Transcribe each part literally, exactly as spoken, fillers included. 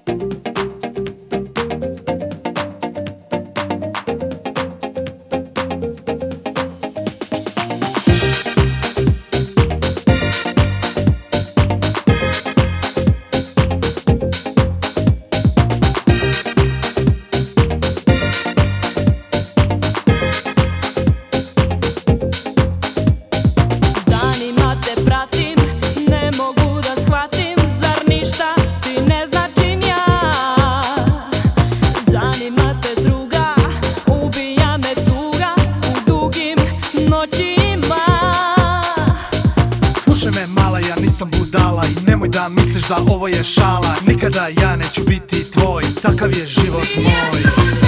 Nisam budala i nemoj da misliš da ovo je šala. Nikada ja neću biti tvoj, takav je život moj.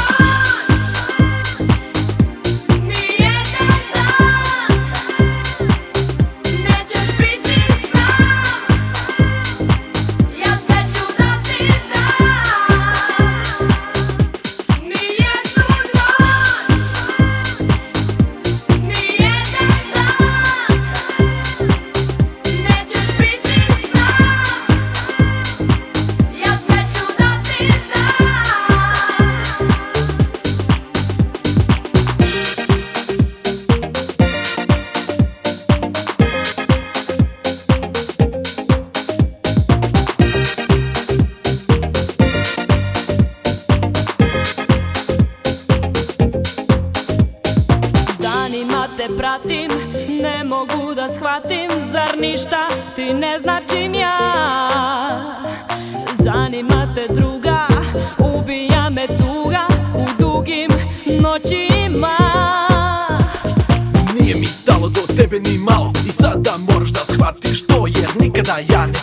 Te pratim, ne mogu da shvatim, zar ništa ti ne značim ja? Zanima te druga, ubija me tuga u dugim noćima. Nije mi stalo do tebe ni malo i sada moraš da shvatiš to, jer nikada ja ne